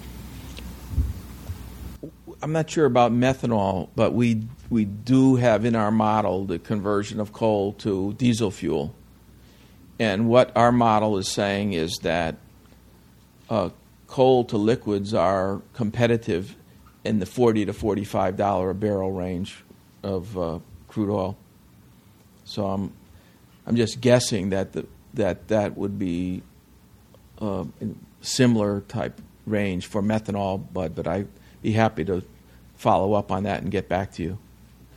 I'm not sure about methanol, but we we do have in our model the conversion of coal to diesel fuel. And what our model is saying is that uh, coal to liquids are competitive in the forty to forty-five dollars a barrel range of uh, crude oil. So I'm I'm just guessing that the, that that would be uh, in similar type range for methanol, but but I'd be happy to follow up on that and get back to you.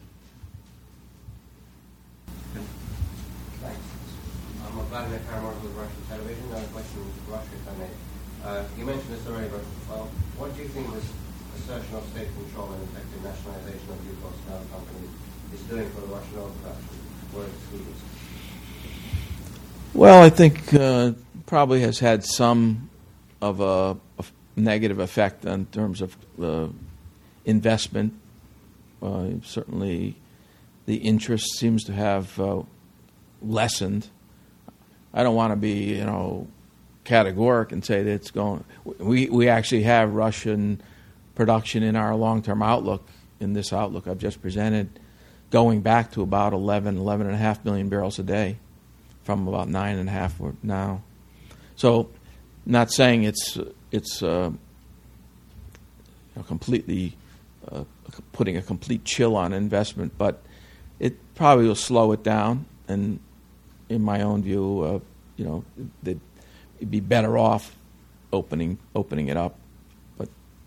Thanks. I'm Vladimir Karamazov with Russian television. I have a question for Russia, if I may. Uh, you mentioned this already, but well, what do you think this assertion of state control and effective nationalization of Yukos and other companies is doing for the Russian oil production? Where it's needed? Well, I think uh, probably has had some of a, a negative effect in terms of uh, investment. Uh, certainly, the interest seems to have uh, lessened. I don't want to be, you know, categoric and say that it's going. We we actually have Russian production in our long-term outlook. In this outlook I've just presented, going back to about eleven, eleven and a half million barrels a day, from about nine and a half now. So, not saying it's it's uh, you know, completely uh, putting a complete chill on investment, but it probably will slow it down. And in my own view, uh, you know, that it'd be better off opening opening it up. But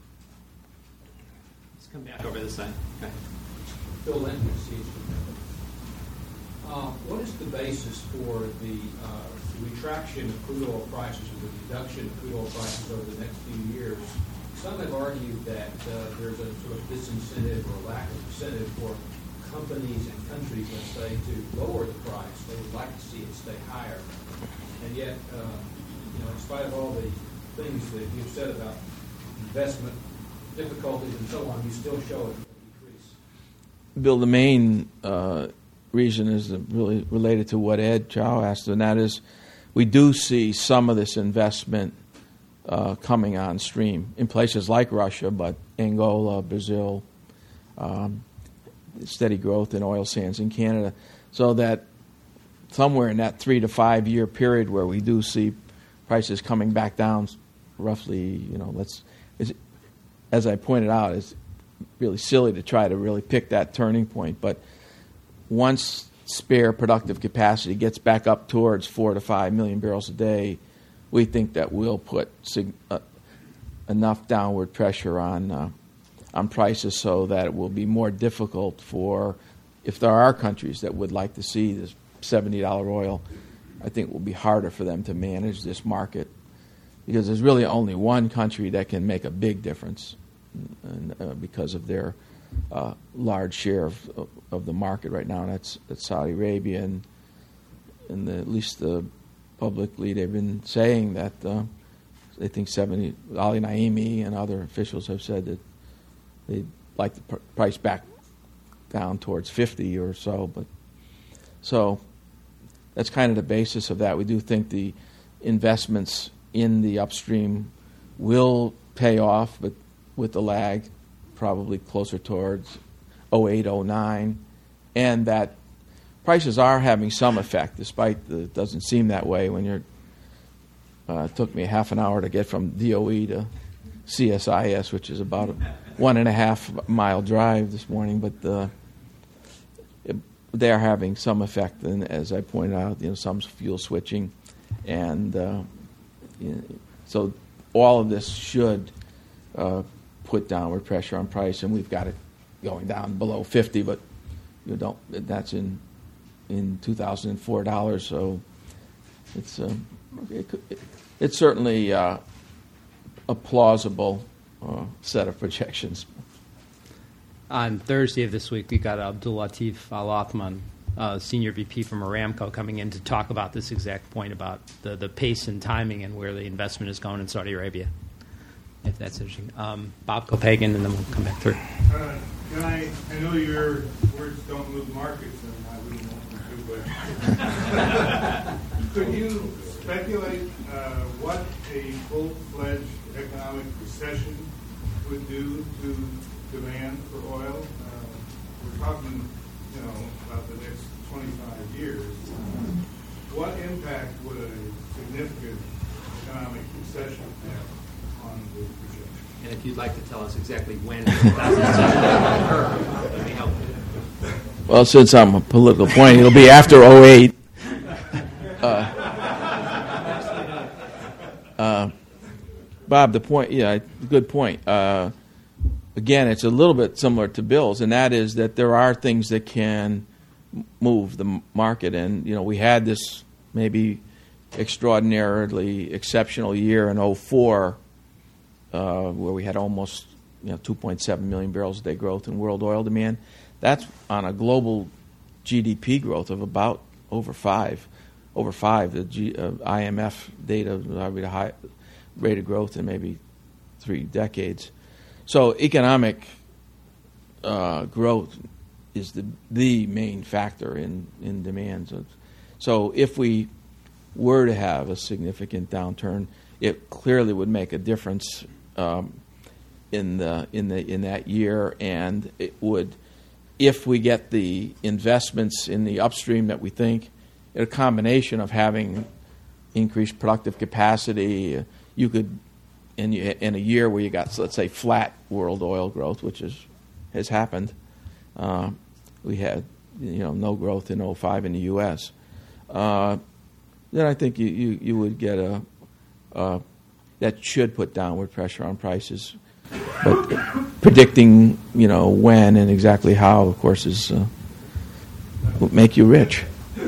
Let's come back over this side. Okay. Phil Linton, C H P. Uh, what is the basis for the uh, retraction of crude oil prices or the reduction of crude oil prices over the next few years? Some have argued that uh, there's a sort of disincentive or lack of incentive for companies and countries, let's say, to lower the price. They would like to see it stay higher. And yet, uh, you know, in spite of all the things that you've said about investment difficulties and so on, you still show a decrease. Bill, the main uh, reason is really related to what Ed Chow asked, and that is we do see some of this investment uh, coming on stream in places like Russia, but Angola, Brazil, um, steady growth in oil sands in Canada, so that somewhere in that three to five year period where we do see prices coming back down, roughly, you know, let's, as I pointed out, it's really silly to try to really pick that turning point, but once spare productive capacity gets back up towards four to five million barrels a day, we think that will put sig- uh, enough downward pressure on uh, on prices so that it will be more difficult for, if there are countries that would like to see this seventy dollars oil, I think it will be harder for them to manage this market, because there's really only one country that can make a big difference, and, uh, because of their uh, large share of, of of the market right now, and that's, that's Saudi Arabia, and, and the, at least the publicly they've been saying that uh, they think seventy. Ali Naimi and other officials have said that they'd like the pr- price back down towards fifty or so, but so that's kind of the basis of that. We do think the investments in the upstream will pay off, but with the lag, probably closer towards oh eight, oh nine, and that prices are having some effect, despite the, it doesn't seem that way when you're, uh, it took me half an hour to get from D O E to C S I S, which is about a one and a half mile drive this morning, but uh, it, they are having some effect, and as I pointed out, you know, some fuel switching, and uh, you know, so all of this should uh, put downward pressure on price, and we've got it going down below fifty, but you don't. That's in in two thousand four dollars. So it's uh, it, it, it's certainly uh, a plausible uh, set of projections. On Thursday of this week, we got Abdul Latif Al Othman, uh, Senior V P from Aramco, coming in to talk about this exact point about the, the pace and timing and where the investment is going in Saudi Arabia, if that's interesting. Um, Bob Kopagan, and then we'll come back through. Uh, can I, I know your words don't move markets, and I wouldn't want them to, but could you speculate uh, what a full-fledged economic recession would do to demand for oil? Uh, we're talking, you know, about the next twenty-five years. What impact would a significant economic recession have on the projection? And if you'd like to tell us exactly when that occur, that'd be helpful. Well, since I'm a political point, it'll be after oh eight. Uh, uh, Bob, the point, yeah, good point. Uh, again, it's a little bit similar to Bill's, and that is that there are things that can move the market. And, you know, we had this maybe extraordinarily exceptional year in oh four uh, where we had almost, you know, two point seven million barrels a day growth in world oil demand. That's on a global G D P growth of about over five. Over five, the G, uh, I M F data would be the high rate of growth in maybe three decades. So economic uh, growth is the the main factor in, in demand. So, so if we were to have a significant downturn, it clearly would make a difference um, in the in the in that year, and it would, if we get the investments in the upstream that we think, a combination of having increased productive capacity, uh, you could, in, in a year where you got, let's say, flat world oil growth, which is, has happened, uh, we had, you know, no growth in oh five in the U S, uh, then I think you, you, you would get a, uh, that should put downward pressure on prices. But predicting, you know, when and exactly how, of course, is uh, will make you rich.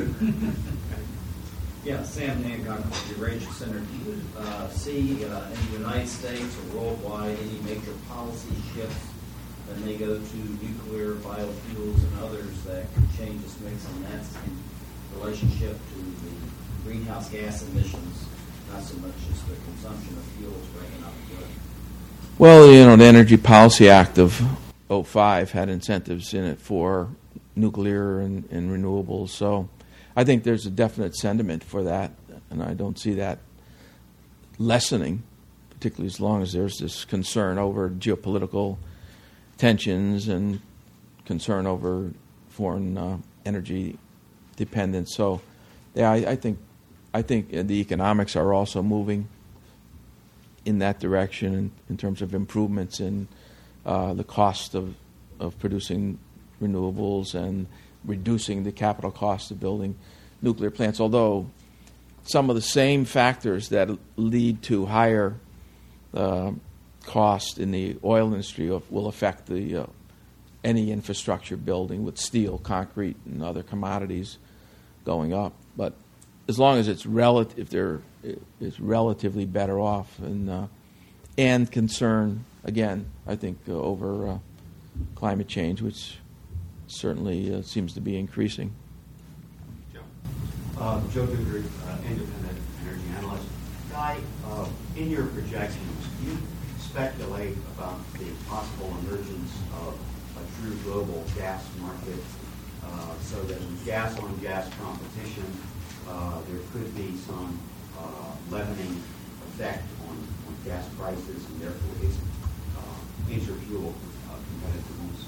Yeah, Sam Hancock with the Eurasia Center. Do you uh, see uh, in the United States or worldwide any major policy shifts that may go to nuclear, biofuels, and others that could change this mix, and that's in relationship to the greenhouse gas emissions, not so much as the consumption of fuels breaking up to it? Well, you know, the Energy Policy Act of oh five had incentives in it for nuclear and, and renewables. So I think there's a definite sentiment for that, and I don't see that lessening, particularly as long as there's this concern over geopolitical tensions and concern over foreign uh, energy dependence. So, yeah, I, I think I think the economics are also moving in that direction in, in terms of improvements in uh, the cost of, of producing renewables and reducing the capital cost of building nuclear plants, although some of the same factors that lead to higher uh, cost in the oil industry will affect the uh, any infrastructure building with steel, concrete, and other commodities going up. But as long as it's relative, if they're it's relatively better off, and uh, and concern again, I think uh, over uh, climate change, which certainly uh, seems to be increasing. Joe, uh, Joe Duker, uh, independent energy analyst. Guy, uh, in your projections, do you speculate about the possible emergence of a true global gas market, uh, so that in gas on gas competition, uh, there could be some uh, leavening effect on, on gas prices and therefore its uh, inter-fuel uh, competitiveness?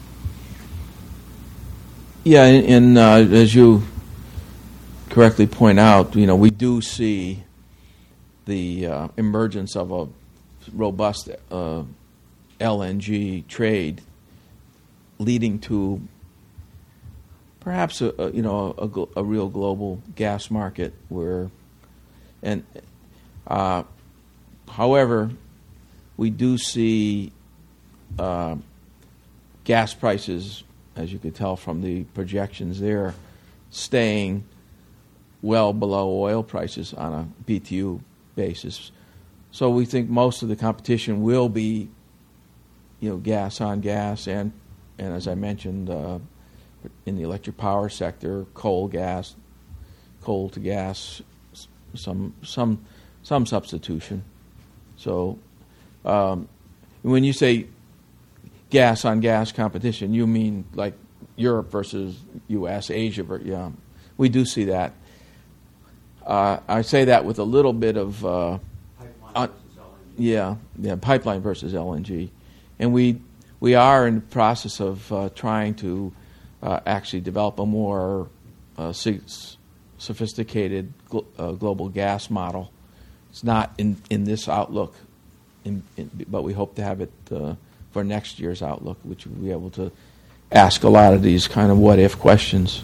Yeah, and, and uh, as you correctly point out, you know, we do see the uh, emergence of a robust uh, L N G trade leading to perhaps a, a you know a, a real global gas market where, and uh, however, we do see uh, gas prices, as you could tell from the projections there, staying well below oil prices on a B T U basis. So we think most of the competition will be, you know, gas on gas, and and as I mentioned, uh, in the electric power sector, coal gas, coal to gas, some some some substitution. So um, when you say gas on gas competition, you mean like Europe versus U S, Asia, yeah, we do see that. Uh, I say that with a little bit of uh, Pipeline uh, versus L N G. yeah, yeah, pipeline versus L N G, and we we are in the process of uh, trying to uh, actually develop a more uh, sophisticated gl- uh, global gas model. It's not in, in this outlook, in, in, but we hope to have it uh, for next year's outlook, which will be able to ask a lot of these kind of what-if questions.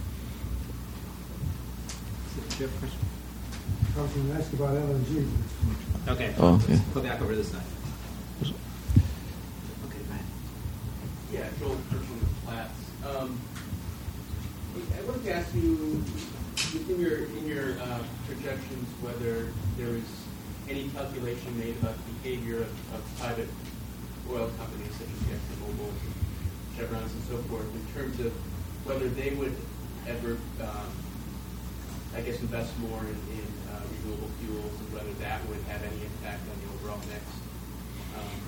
I was going to ask about L N G. Okay. Oh, okay. Go back over to this side. Okay, Matt. Yeah, Joel Kirkland with Platts. Um, I wanted to ask you, in your in your uh, projections, whether there was any calculation made about the behavior of, of private oil companies such as ExxonMobil, Chevrons, and so forth, in terms of whether they would ever, um, I guess, invest more in, in uh, renewable fuels, and whether that would have any impact on the overall mix. Um,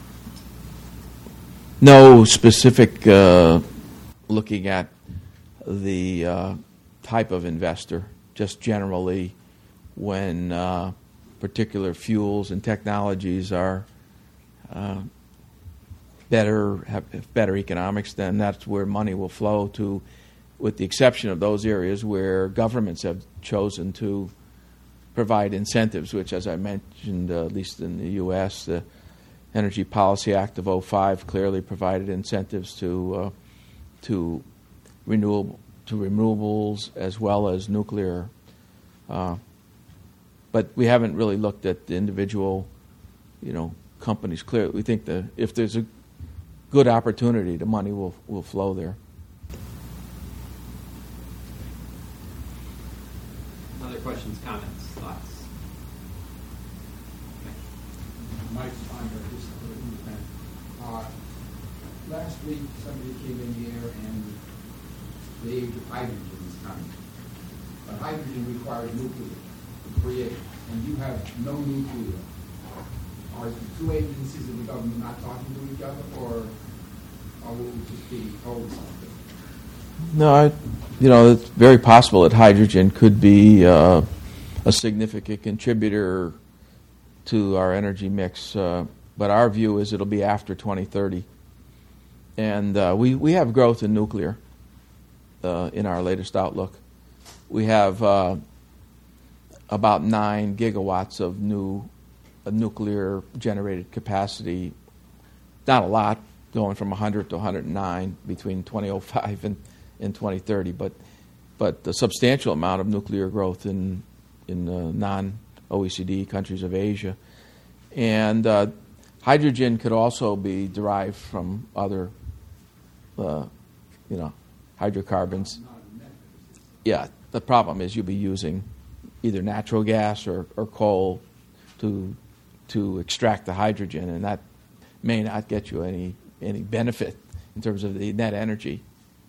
No specific uh, looking at the uh, type of investor, just generally when uh, particular fuels and technologies are uh, better, have better economics, then that's where money will flow to, with the exception of those areas where governments have chosen to provide incentives, which, as I mentioned, uh, at least in the U S, the Energy Policy Act of oh five clearly provided incentives to uh, to renewable to renewables as well as nuclear. Uh, but we haven't really looked at the individual, you know, companies. Clearly, we think that if there's a good opportunity, the money will will flow there. Other questions, comments, thoughts? Mike Sponder, this is independent. Uh, last week, somebody came in here and the age of hydrogen is coming. But hydrogen requires nuclear to create, and you have no nuclear. Are the two agencies of the government not talking to each other, or, or will we just be told something? No, I, you know, it's very possible that hydrogen could be uh, a significant contributor to our energy mix, uh, but our view is it'll be after twenty thirty. And uh, we, we have growth in nuclear uh, in our latest outlook. We have uh, about nine gigawatts of new uh, nuclear generated capacity, not a lot, going from one hundred to one hundred nine between twenty oh five and, and twenty thirty, but but a substantial amount of nuclear growth in, in uh, non O E C D countries of Asia. And uh, hydrogen could also be derived from other, uh, you know, hydrocarbons. Yeah, the problem is you'll be using either natural gas or, or coal to to extract the hydrogen, and that may not get you any, any benefit in terms of the net energy.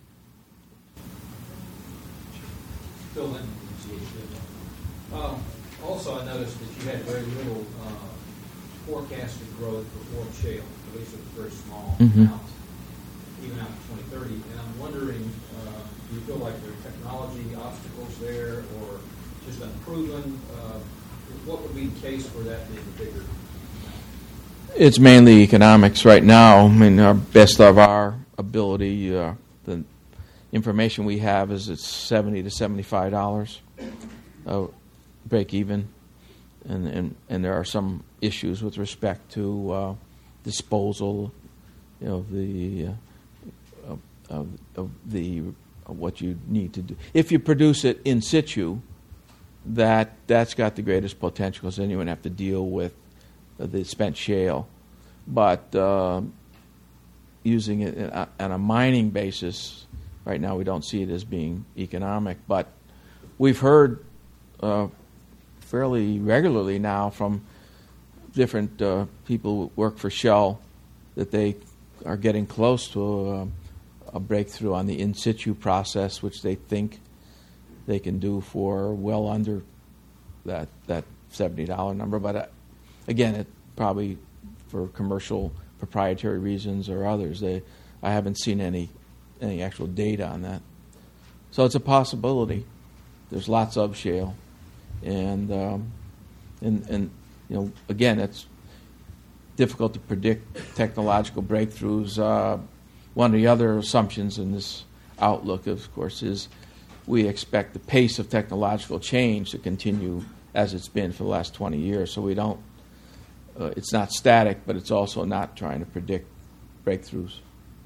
Phil Linton, um, also, I noticed that you had very little uh, forecasted growth for oil shale, at least it was very small Mm-hmm. amount, even out to twenty thirty. And I'm wondering, uh, do you feel like there are technology obstacles there, or just unproven? Uh, what would be the case for that being bigger? It's mainly economics right now. I mean, our best of our ability, uh, the information we have is it's seventy to seventy-five dollars. Uh, break even, and, and and there are some issues with respect to uh, disposal, you know, the uh, of, of, of the of what you need to do. If you produce it in situ, that that's got the greatest potential, because then you wouldn't have to deal with the spent shale. But uh, using it on a mining basis right now we don't see it as being economic. But we've heard uh, fairly regularly now from different uh, people who work for Shell that they are getting close to a, a breakthrough on the in situ process, which they think they can do for well under that that seventy dollar number. But uh, again, it probably for commercial proprietary reasons or others. They, I haven't seen any any actual data on that. So it's a possibility. There's lots of shale, and um, and and you know, again, it's difficult to predict technological breakthroughs. Uh, one of the other assumptions in this outlook, of course, is we expect the pace of technological change to continue as it's been for the last twenty years. So we don't. Uh, it's not static, but it's also not trying to predict breakthroughs.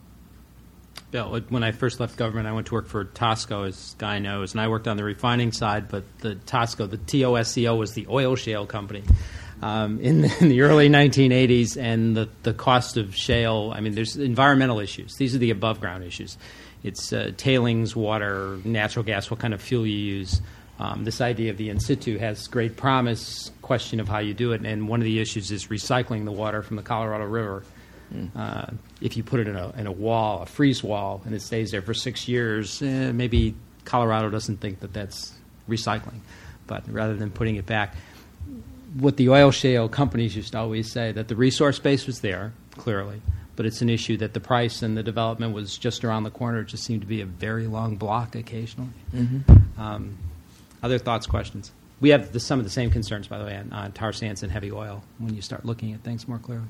Bill, when I first left government, I went to work for Tosco, as Guy knows, and I worked on the refining side, but the Tosco, the T O S C O, was the oil shale company um, in, the, in the early nineteen eighties, and the, the cost of shale, I mean, there's environmental issues. These are the above-ground issues. It's uh, tailings, water, natural gas, what kind of fuel you use. Um, this idea of the in situ has great promise, question of how you do it, and one of the issues is recycling the water from the Colorado River. Mm. Uh, if you put it in a, in a wall, a freeze wall, and it stays there for six years, eh, maybe Colorado doesn't think that that's recycling. But rather than putting it back, what the oil shale companies used to always say, that the resource base was there, clearly, but it's an issue that the price and the development was just around the corner. It just seemed to be a very long block occasionally. Mm-hmm. Um, Other thoughts, questions? We have the, some of the same concerns, by the way, on, on tar sands and heavy oil when you start looking at things more clearly.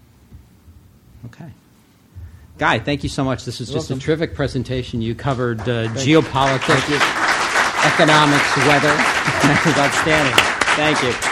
Okay. Guy, thank you so much. This was You're just welcome. a terrific presentation. You covered uh, geopolitics, economics, weather. That was outstanding. Thank you.